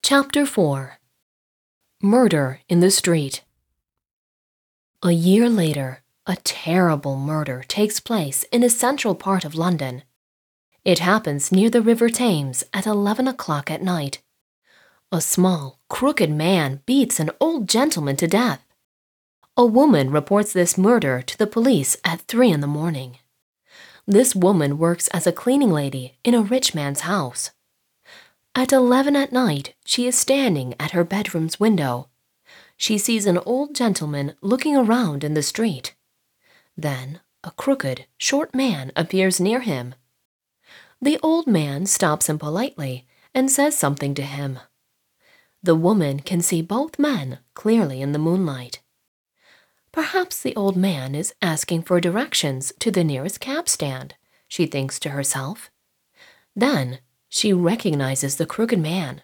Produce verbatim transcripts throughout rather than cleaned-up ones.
Chapter four. Murder in the Street. A year later, a terrible murder takes place in a central part of London. It happens near the River Thames at eleven o'clock at night. A small, crooked man beats an old gentleman to death. A woman reports this murder to the police at three in the morning. This woman works as a cleaning lady in a rich man's house. At eleven at night, she is standing at her bedroom's window. She sees an old gentleman looking around in the street. Then, a crooked, short man appears near him. The old man stops him politely and says something to him. The woman can see both men clearly in the moonlight. Perhaps the old man is asking for directions to the nearest cab stand, she thinks to herself. Then, she recognizes the crooked man.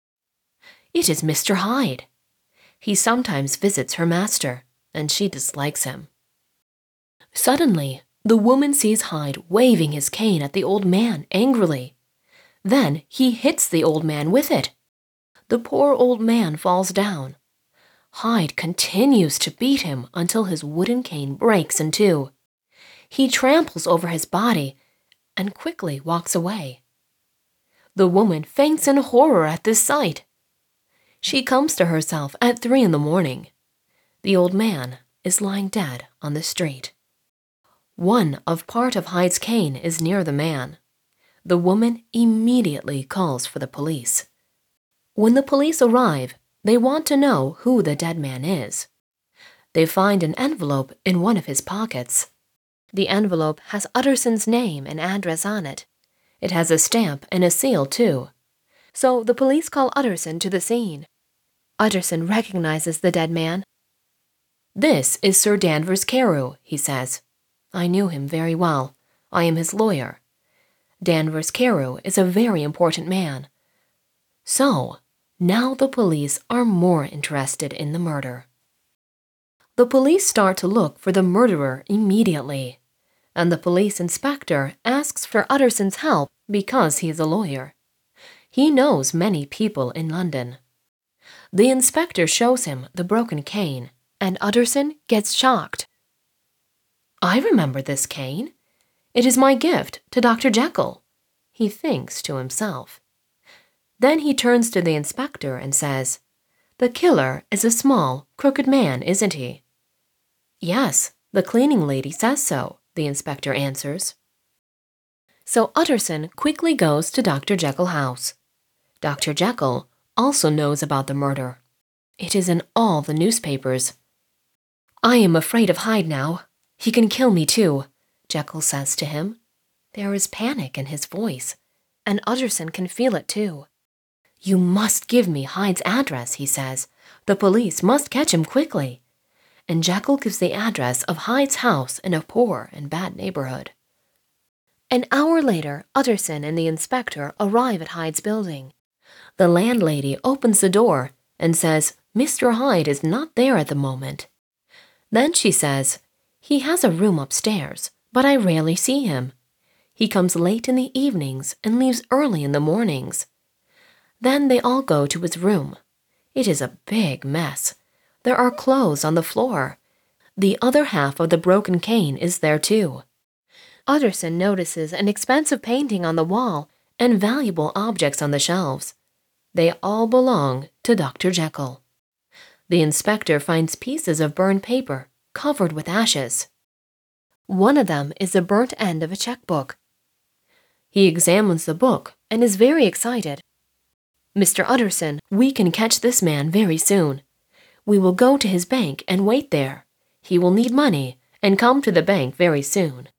It is Mister Hyde. He sometimes visits her master, and she dislikes him. Suddenly, the woman sees Hyde waving his cane at the old man angrily. Then he hits the old man with it. The poor old man falls down. Hyde continues to beat him until his wooden cane breaks in two. He tramples over his body and quickly walks away. The woman faints in horror at this sight. She comes to herself at three in the morning. The old man is lying dead on the street. One of part of Hyde's cane is near the man. The woman immediately calls for the police. When the police arrive, they want to know who the dead man is. They find an envelope in one of his pockets. The envelope has Utterson's name and address on it. It has a stamp and a seal, too. So the police call Utterson to the scene. Utterson recognizes the dead man. "This is Sir Danvers Carew," he says. "I knew him very well. I am his lawyer. Danvers Carew is a very important man." So, now the police are more interested in the murder. The police start to look for the murderer immediately, and the police inspector asks for Utterson's help because he is a lawyer. He knows many people in London. The inspector shows him the broken cane, and Utterson gets shocked. "I remember this cane. It is my gift to Doctor Jekyll," he thinks to himself. Then he turns to the inspector and says, "The killer is a small, crooked man, isn't he?" "Yes, the cleaning lady says so," the inspector answers. So Utterson quickly goes to Doctor Jekyll's house. Doctor Jekyll also knows about the murder. It is in all the newspapers. "I am afraid of Hyde now. He can kill me too," Jekyll says to him. There is panic in his voice, and Utterson can feel it too. "You must give me Hyde's address," he says. "The police must catch him quickly." And Jekyll gives the address of Hyde's house in a poor and bad neighborhood. An hour later, Utterson and the inspector arrive at Hyde's building. The landlady opens the door and says Mister Hyde is not there at the moment. Then she says, "He has a room upstairs, but I rarely see him. He comes late in the evenings and leaves early in the mornings." Then they all go to his room. It is a big mess. There are clothes on the floor. The other half of the broken cane is there too. Utterson notices an expensive painting on the wall and valuable objects on the shelves. They all belong to Doctor Jekyll. The inspector finds pieces of burned paper covered with ashes. One of them is the burnt end of a checkbook. He examines the book and is very excited. "Mister Utterson, we can catch this man very soon. We will go to his bank and wait there. He will need money and come to the bank very soon."